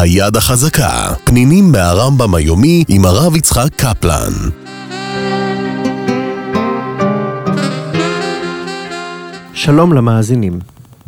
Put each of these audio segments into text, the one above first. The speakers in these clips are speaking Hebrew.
היד החזקה, פנינים מהרמב"ם היומי עם הרב יצחק קפלן. שלום למאזינים.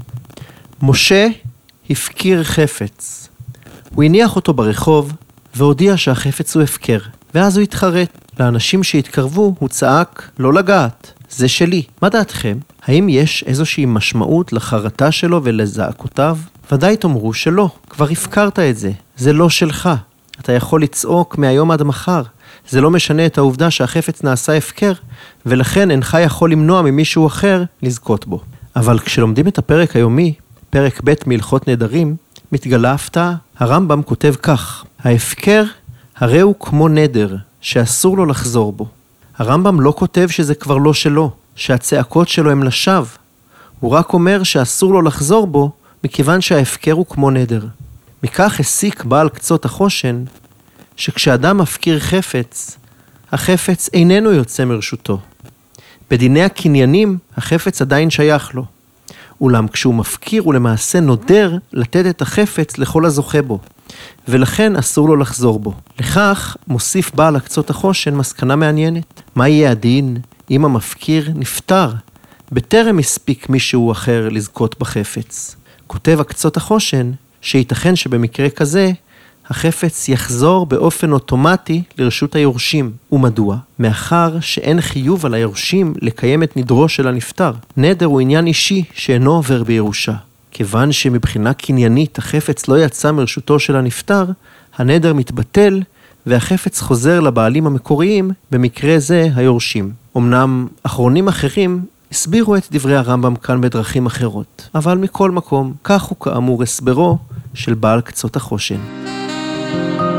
משה הפקיר חפץ. הוא הניח אותו ברחוב והודיע שהחפץ הוא הפקר, ואז הוא התחרט. לאנשים שהתקרבו הוא צעק לא לגעת, זה שלי. מה דעתכם? האם יש איזושהי משמעות לחרטה שלו ולזעקותיו? ודאי תאמרו שלא, כבר הפקרת את זה, זה לא שלך. אתה יכול לצעוק מהיום עד מחר, זה לא משנה את העובדה שהחפץ נעשה הפקר, ולכן אינך יכול למנוע ממישהו אחר לזכות בו. אבל כשלומדים את הפרק היומי, פרק ב' מהלכות נדרים, מתגלה הפתעה. הרמב"ם כותב כך: ההפקר הרי הוא כמו נדר, שאסור לו לחזור בו. הרמב"ם לא כותב שזה כבר לא שלו, שהצעקות שלו הם לשווא. הוא רק אומר שאסור לו לחזור בו, מכיוון שההפקר הוא כמו נדר. מכך הסיק בעל קצות החושן, שכשאדם מפקיר חפץ, החפץ איננו יוצא מרשותו. בדיני הקניינים, החפץ עדיין שייך לו. אולם כשהוא מפקיר הוא למעשה נודר לתת את החפץ לכל הזוכה בו, ולכן אסור לו לחזור בו. לכך מוסיף בעל הקצות החושן מסקנה מעניינת. מה יהיה הדין אם המפקיר נפטר, בטרם הספיק מישהו אחר לזכות בחפץ? כותב הקצות החושן שייתכן שבמקרה כזה, החפץ יחזור באופן אוטומטי לרשות היורשים. ומדוע? מאחר שאין חיוב על היורשים לקיים את נדרו של הנפטר. נדר הוא עניין אישי שאינו עובר בירושה. כיוון שמבחינה קניינית החפץ לא יצא מרשותו של הנפטר, הנדר מתבטל והחפץ חוזר לבעלים המקוריים, במקרה זה היורשים. אמנם אחרונים אחרים הסבירו את דברי הרמב"ם כאן בדרכים אחרות, אבל מכל מקום, כך הוא כאמור הסברו של בעל קצות החושן.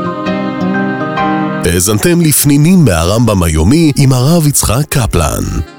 האזנתם לפנינים מהרמב"ם היומי עם הרב יצחק קפלן.